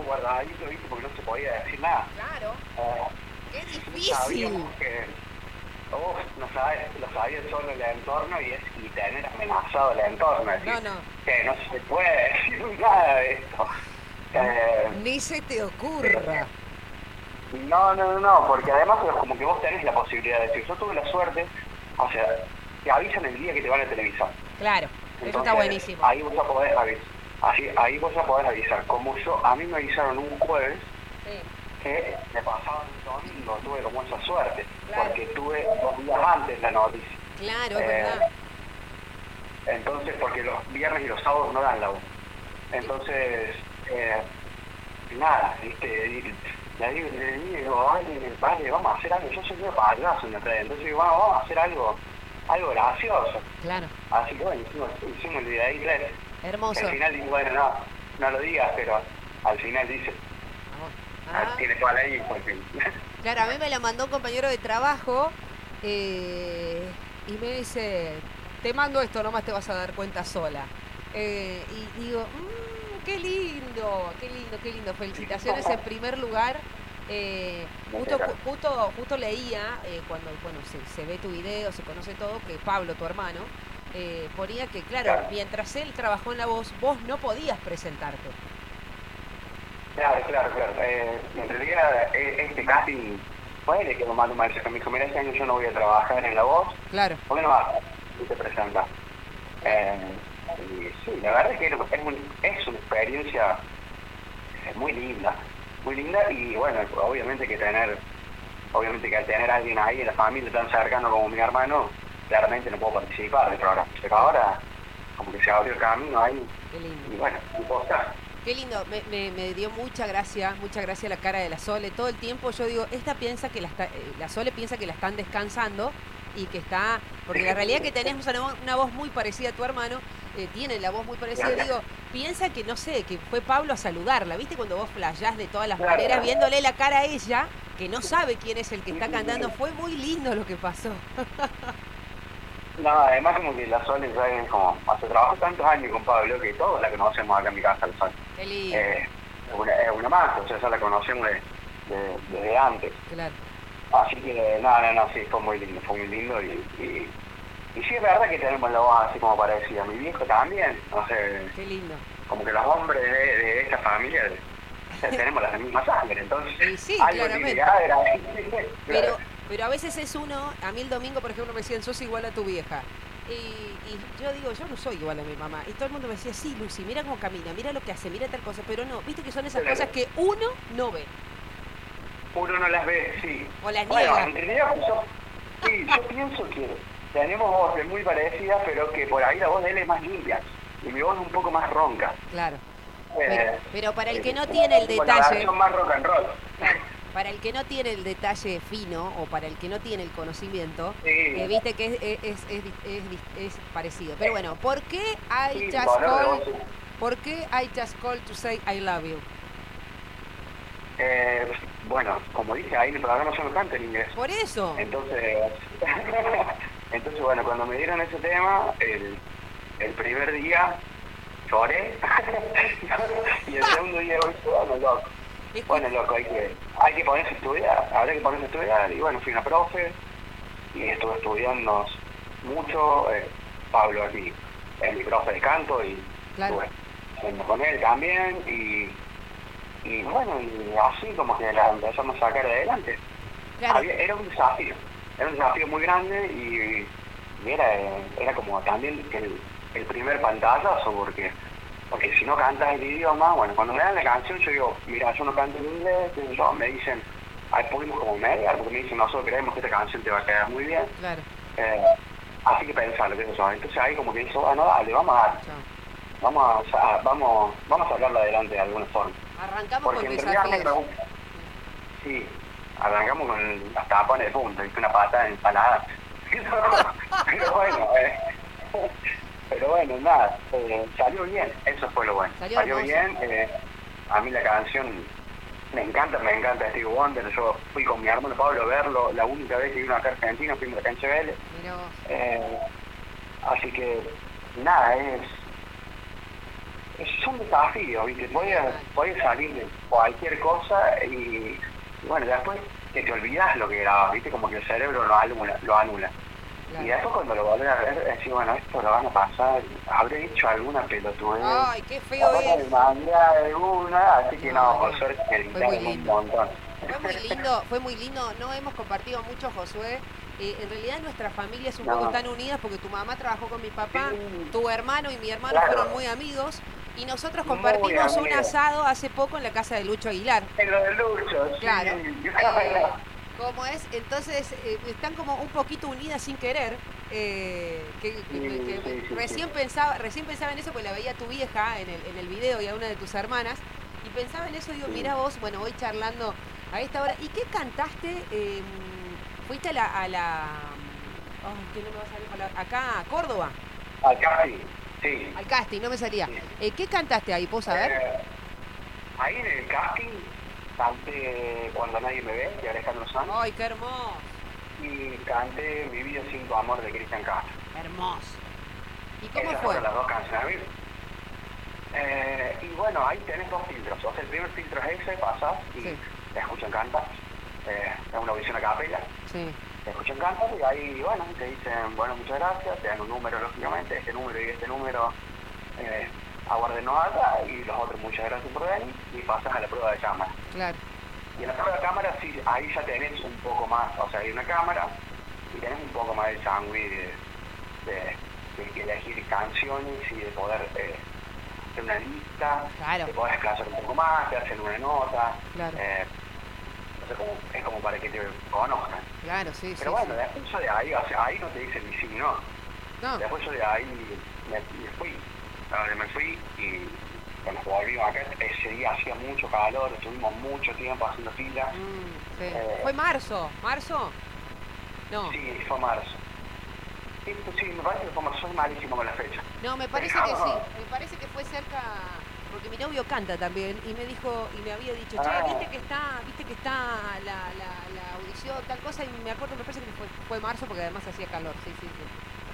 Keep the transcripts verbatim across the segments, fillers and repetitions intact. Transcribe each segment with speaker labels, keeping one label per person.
Speaker 1: guardadito, ¿viste? Porque no se podía decir nada.
Speaker 2: Claro.
Speaker 1: Eh,
Speaker 2: ¡Qué
Speaker 1: no
Speaker 2: difícil!
Speaker 1: sabíamos que, uf, no sabes, lo sabía solo el entorno y, es, y tener amenazado el entorno. Es
Speaker 2: No,
Speaker 1: decir,
Speaker 2: no.
Speaker 1: que no se puede decir nada de esto. Eh,
Speaker 2: Ni se te ocurra.
Speaker 1: no, no, no, no, porque además es como que vos tenés la posibilidad de decir, yo tuve la suerte, o sea, te avisan el día que te van a televisar.
Speaker 2: Claro, eso
Speaker 1: Entonces,
Speaker 2: está buenísimo.
Speaker 1: ahí vos ya podés avisar. Así, ahí vos ya podés avisar. Como yo, a mí me avisaron un jueves
Speaker 2: Sí.
Speaker 1: que me pasaban un domingo, tuve como esa suerte,
Speaker 2: Claro.
Speaker 1: porque tuve dos días antes la noticia.
Speaker 2: Claro, es
Speaker 1: Eh,
Speaker 2: verdad.
Speaker 1: Entonces, porque los viernes y los sábados no dan la voz. Entonces, eh, nada, ¿viste? Y le digo, le digo, vale, vale, vamos a hacer algo. Yo soy medio payaso en la red, entonces digo, vamos, vamos a hacer algo, algo gracioso.
Speaker 2: Claro.
Speaker 1: Así que bueno, hicimos, hicimos el video ahí tres.
Speaker 2: Hermoso.
Speaker 1: Al final digo, bueno, no, no lo digas, pero al final dice,
Speaker 2: Ah.
Speaker 1: ah, tiene toda la info, en fin.
Speaker 2: Claro, a mí me la mandó un compañero de trabajo eh, y me dice, te mando esto, nomás te vas a dar cuenta sola. Eh, y digo, mmm, qué lindo, qué lindo, qué lindo. Felicitaciones en primer lugar. Eh, justo, justo, justo leía, eh, cuando bueno se, se ve tu video, se conoce todo, que Pablo, tu hermano, eh, ponía que, claro,
Speaker 1: Claro.
Speaker 2: mientras él trabajó en La Voz, vos no podías presentarte.
Speaker 1: Claro, claro, claro. Eh, en realidad, eh, este casting fue el que me mandó un mensaje. Me dijo, mira, este año yo no voy a trabajar en La Voz.
Speaker 2: Claro.
Speaker 1: ¿Por qué no vas? Y te presentas. Eh, y sí, la verdad es que es, un, es una experiencia eh, muy linda. Muy linda y bueno, obviamente que tener, obviamente que al tener a alguien ahí en la familia tan cercano como mi hermano, claramente no puedo participar del programa. Pero ahora, como que se abrió el camino ahí.
Speaker 2: Qué lindo.
Speaker 1: Y bueno, y puedo estar.
Speaker 2: Qué lindo, me, me, me dio mucha gracia, mucha gracia la cara de la Sole. Todo el tiempo yo digo, esta piensa que la, está, la Sole piensa que la están descansando y que está, porque la realidad es que tenés una, una voz muy parecida a tu hermano, eh, tiene la voz muy parecida, y digo, piensa que, no sé, que fue Pablo a saludarla, ¿viste? Cuando vos flasheás de todas las
Speaker 1: Claro.
Speaker 2: maneras, viéndole la cara a ella, que no sabe quién es el que está cantando, fue muy lindo lo que pasó.
Speaker 1: No, además como que la Sole ya es como, hace trabajo tantos años con Pablo que todos la conocemos acá en mi casa, la Sole.
Speaker 2: Qué lindo.
Speaker 1: Eh, es, una, es una más, o sea, ya la conocemos de, de, desde antes.
Speaker 2: Claro.
Speaker 1: Así que, no, no, no, sí, fue muy lindo, fue muy lindo y, y, y sí es verdad que tenemos la voz así como parecida. Mi viejo también, no sé,
Speaker 2: Qué lindo.
Speaker 1: como que los hombres de, de esta familia tenemos la misma sangre, entonces
Speaker 2: Sí, sí,
Speaker 1: algo
Speaker 2: claramente.
Speaker 1: tiene que haber ahí.
Speaker 2: Pero, pero a veces es uno, a mí el domingo, por ejemplo, me decían, sos igual a tu vieja. Y, y yo digo, yo no soy igual a mi mamá. Y todo el mundo me decía, sí, Lucy, mira cómo camina, mira lo que hace, mira tal cosa. Pero no, viste que son esas
Speaker 1: Claro.
Speaker 2: cosas que uno no ve.
Speaker 1: Uno no las ve, sí.
Speaker 2: O las
Speaker 1: Bueno,
Speaker 2: niega.
Speaker 1: en realidad yo, sí, yo pienso que tenemos voces muy parecidas, pero que por ahí la voz de él es más limpia y mi voz es un poco más ronca.
Speaker 2: Claro.
Speaker 1: Eh,
Speaker 2: Pero, pero para el que no tiene el
Speaker 1: como la
Speaker 2: detalle,
Speaker 1: versión más rock and roll.
Speaker 2: claro, para el que no tiene el detalle fino o para el que no tiene el conocimiento,
Speaker 1: Sí.
Speaker 2: eh, viste que es, es, es, es, es- es parecido. Pero bueno, ¿por qué I
Speaker 1: Sí,
Speaker 2: just
Speaker 1: valor de
Speaker 2: call,
Speaker 1: voces.
Speaker 2: ¿por qué I just call to say I love you?
Speaker 1: Eh, bueno, como dije, ahí en el programa yo no canto en inglés.
Speaker 2: Por eso.
Speaker 1: Entonces, entonces bueno, cuando me dieron ese tema, el, el primer día lloré y el segundo día voy bueno, loco.
Speaker 2: Es
Speaker 1: Bueno, loco, hay que, hay que ponerse a estudiar, habrá que ponerse a estudiar y bueno, fui una profe y estuve estudiando mucho. eh, Pablo es mi, es mi profe de canto y
Speaker 2: Claro.
Speaker 1: estuve estudiando con él también y, y bueno, y así como que la empezamos a sacar adelante.
Speaker 2: Claro.
Speaker 1: Había- era un desafío, era un desafío muy grande y, y era, era como también el, el primer pantallazo porque porque si no cantas el idioma, bueno, cuando me dan la canción yo digo, mira, yo no canto en inglés, y yo, me dicen, ahí pudimos como mediar, porque me dicen, nosotros creemos que esta canción te va a quedar muy bien,
Speaker 2: Claro.
Speaker 1: eh, así que pensarlo, qué sé yo. Entonces ahí como que dice, bueno, dale, vamos a dar,
Speaker 2: Chao.
Speaker 1: vamos a, a- vamos, vamos a hablarlo adelante de alguna forma.
Speaker 2: Arrancamos
Speaker 1: Porque
Speaker 2: con
Speaker 1: en realidad a mí me
Speaker 2: desafíos.
Speaker 1: gusta. Sí, arrancamos con las tapones de punta, ¿viste? Una patada en palada. Pero bueno, eh, pero bueno, nada, eh, salió bien, eso fue lo bueno.
Speaker 2: Salió
Speaker 1: Salió,
Speaker 2: hermoso.
Speaker 1: bien, eh, a mí la canción me encanta, me encanta Stevie Wonder. Yo fui con mi hermano Pablo a verlo, la única vez que vino acá a Argentina, fuimos a la cancha de Vélez.
Speaker 2: Mirá vos.
Speaker 1: Eh, así que nada, es son desafíos, ¿viste? Podía, podía salir de cualquier cosa y, y bueno, después que te olvidas lo que grabas, ¿viste? Como que el cerebro lo anula. Lo anula. Claro. Y después cuando lo volvés a ver, decís, bueno, esto lo van a pasar, habré hecho alguna pelotudez.
Speaker 2: Ay, qué feo es.
Speaker 1: De una, así que no, no por suerte me
Speaker 2: editaron
Speaker 1: un montón.
Speaker 2: Fue muy lindo, fue muy lindo, no hemos compartido mucho, Josué. Eh, en realidad nuestras familias un no. poco están unidas porque tu mamá trabajó con mi papá, sí. tu hermano y mi hermano claro. fueron muy amigos y nosotros compartimos un asado hace poco en la casa de Lucho Aguilar.
Speaker 1: En lo de Lucho,
Speaker 2: claro.
Speaker 1: Sí.
Speaker 2: Eh, ¿Cómo es? Entonces eh, están como un poquito unidas sin querer. Eh, que, que, sí, que sí, sí, recién sí. pensaba, recién pensaba en eso porque la veía a tu vieja en el, en el video y a una de tus hermanas y pensaba en eso y digo, sí. mira vos, bueno, voy charlando a esta hora. ¿Y qué cantaste? Eh, ¿Fuiste a la, a la oh, ¿qué no me va a salir palabra? Acá, a Córdoba?
Speaker 1: Al casting, sí.
Speaker 2: Al casting, no me salía. Sí. Eh, ¿Qué cantaste ahí? ¿Puedo saber?
Speaker 1: Eh, ahí en el casting canté Cuando Nadie Me Ve, de Alejandro Sanz.
Speaker 2: ¡Ay, qué hermoso!
Speaker 1: Y canté Mi Vida Sin Tu Amor, de Cristian Castro.
Speaker 2: Hermoso. ¿Y cómo
Speaker 1: Esas
Speaker 2: fue?
Speaker 1: Fueron las dos canciones. Eh, y bueno, ahí tenés dos filtros. O sea, el primer filtro es ese, pasás y sí. te escuchan cantar. Eh, es una audición a capela.
Speaker 2: Sí.
Speaker 1: Te escuchan cantar y ahí, bueno, te dicen, bueno, muchas gracias, te dan un número, lógicamente, este número y este número, eh, aguarden nota, y los otros, muchas gracias por venir, y pasas a la prueba de cámara.
Speaker 2: Claro.
Speaker 1: Y en la prueba de cámara, sí, ahí ya tenés un poco más, o sea, hay una cámara, y tenés un poco más de sangre de, de, de elegir canciones y de poder eh, hacer una lista,
Speaker 2: claro.
Speaker 1: de poder desplazar un poco más, te hacen una nota.
Speaker 2: Claro.
Speaker 1: Eh, Entonces, como, es como para que te conozcan.
Speaker 2: Claro, sí,
Speaker 1: Pero
Speaker 2: sí,
Speaker 1: bueno,
Speaker 2: sí.
Speaker 1: después yo de ahí, o sea, ahí no te dicen ni sí ni no.
Speaker 2: No.
Speaker 1: Después yo de ahí me, me fui. A donde me fui y cuando volvimos acá, ese día hacía mucho calor, estuvimos mucho tiempo haciendo fila.
Speaker 2: Mm, sí. eh, ¿Fue marzo? ¿Marzo? No.
Speaker 1: Sí, fue marzo. Sí, sí, me parece que fue marzo, soy malísimo con la fecha.
Speaker 2: No, me parece Pero, que sí. Me parece que fue cerca... Porque mi novio canta también y me dijo y me había dicho, che,
Speaker 1: ah.
Speaker 2: viste que está, viste que está la, la, la audición, tal cosa, y me acuerdo, me parece que fue, fue marzo porque además hacía calor, sí, sí, sí.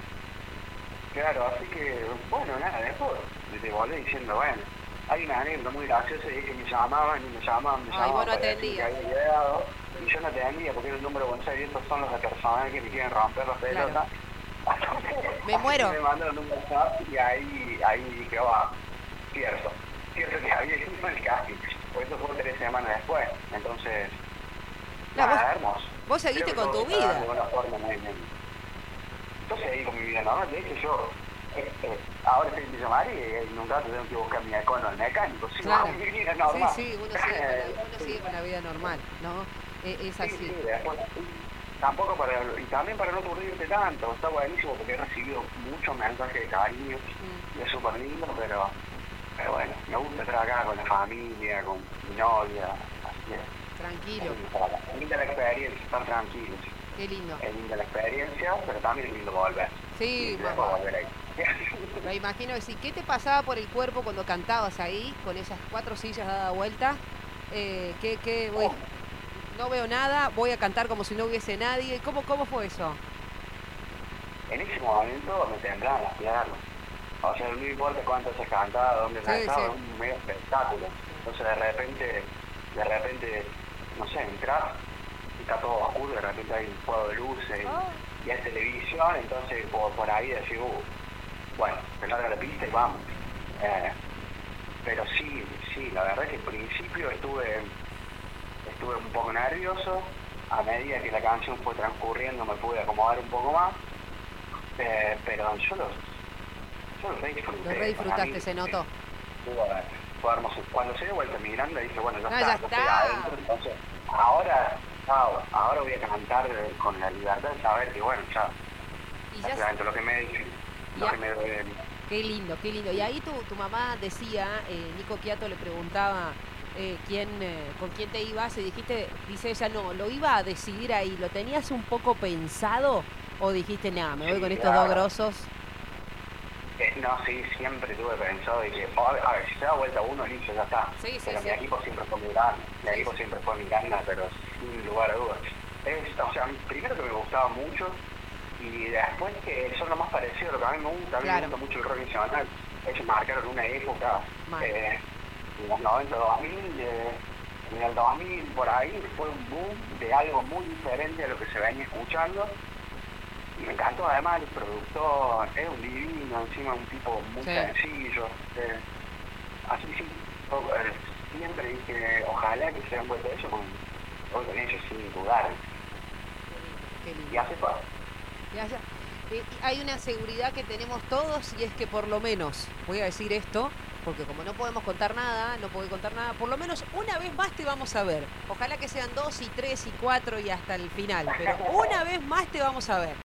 Speaker 1: Claro, así que, bueno, nada, después te volví diciendo, bueno, hay una anécdota muy graciosa y es que me llamaban y me llamaban, me llamaban.
Speaker 2: Ay, bueno,
Speaker 1: para
Speaker 2: atendía.
Speaker 1: decir que había llegado, y yo no atendía porque era el número de Buenos Aires y estos son los de personal que me quieren romper las pelotas.
Speaker 2: Claro. Me muero.
Speaker 1: Me mandaron un WhatsApp y ahí, ahí dije, va, cierto. Cierto que había ido el casting, por eso fue tres semanas después, entonces,
Speaker 2: claro,
Speaker 1: nada,
Speaker 2: vos,
Speaker 1: hermoso.
Speaker 2: Vos seguiste con tu vida.
Speaker 1: De alguna forma, me, me, yo seguí con mi vida normal, de hecho yo, eh, eh, ahora estoy en Villa María y en un rato tengo que buscar mi econo al mecánico, sigo
Speaker 2: claro.
Speaker 1: con mi vida normal.
Speaker 2: Sí, sí, uno sigue con la, uno sigue con la vida normal, ¿no? Eh, es así.
Speaker 1: Sí, sí, después, tampoco para, y también para no aburrirte tanto, está buenísimo porque he recibido muchos mensajes de cariño, mm. y es súper lindo, pero... Pero bueno, me gusta estar acá con la familia, con mi novia, así que...
Speaker 2: Tranquilo.
Speaker 1: Es linda la experiencia, estar tranquilo. Sí.
Speaker 2: Qué lindo.
Speaker 1: Es linda la experiencia, pero también es lindo volver.
Speaker 2: Sí,
Speaker 1: bueno. volver ahí.
Speaker 2: Me imagino que sí. ¿Qué te pasaba por el cuerpo cuando cantabas ahí, con esas cuatro sillas dadas vuelta? Eh, ¿qué, qué, voy, oh. No veo nada, voy a cantar como si no hubiese nadie. ¿Cómo, cómo fue eso?
Speaker 1: En ese momento me temblaban las piernas. O sea, no importa cuánto se cantaba, dónde se sí, cantaba, sí. Es un medio espectáculo. Entonces de repente, de repente, no sé, entras y está todo oscuro, de repente hay un juego de luces oh. y hay televisión, entonces por, por ahí decís, uh, bueno, se larga la pista y vamos. Eh, pero sí, sí, la verdad es que al principio estuve, estuve un poco nervioso, a medida que la canción fue transcurriendo me pude acomodar un poco más, eh, pero yo los... Yo lo re disfruté.
Speaker 2: Lo re disfrutaste, mí, se notó.
Speaker 1: Fue, fue hermoso. Cuando se dio vuelta a Miranda dije, bueno, ya
Speaker 2: ah,
Speaker 1: está,
Speaker 2: ya
Speaker 1: ya
Speaker 2: está.
Speaker 1: Adentro, entonces, ahora, ahora, ahora voy a cantar con la libertad de saber que, bueno, ya,
Speaker 2: y ya
Speaker 1: adentro, lo que me lo
Speaker 2: ya.
Speaker 1: que me duele.
Speaker 2: Qué lindo, qué lindo. Y ahí tu, tu mamá decía, eh, Nico Quiato le preguntaba eh, quién, eh, con quién te ibas y dijiste, dice ella, no, lo iba a decidir ahí. ¿Lo tenías un poco pensado o dijiste, nada, me voy sí, con estos claro. dos grosos?
Speaker 1: Eh, no, sí, siempre tuve pensado y que, a ver, a ver, si se da vuelta uno, listo, ya está.
Speaker 2: Sí, sí,
Speaker 1: pero
Speaker 2: sí.
Speaker 1: mi equipo siempre fue Miranda, mi
Speaker 2: sí,
Speaker 1: equipo
Speaker 2: sí.
Speaker 1: siempre fue Miranda, pero sin lugar a dudas. Es, o sea, primero que me gustaba mucho y después que son lo más parecido a lo que a mí me gusta, a mí claro. me gusta mucho el rock nacional. ellos marcaron una época,
Speaker 2: Mal.
Speaker 1: eh, en los noventa, dos mil, eh, en el dos mil, por ahí, fue un boom de algo muy diferente a lo que se venía escuchando. Y me encantó, además, el productor es un divino, encima un tipo muy
Speaker 2: Sí.
Speaker 1: sencillo. Eh, así sí, yo, eh, siempre dije, ojalá que se den vuelta de eso con, con ellos sin dudar.
Speaker 2: Qué lindo.
Speaker 1: Y así fue.
Speaker 2: Ya, ya. Eh, y hay una seguridad que tenemos todos y es que por lo menos, voy a decir esto, porque como no podemos contar nada, no puedo contar nada, por lo menos una vez más te vamos a ver. Ojalá que sean dos y tres y cuatro y hasta el final, pero una vez más te vamos a ver.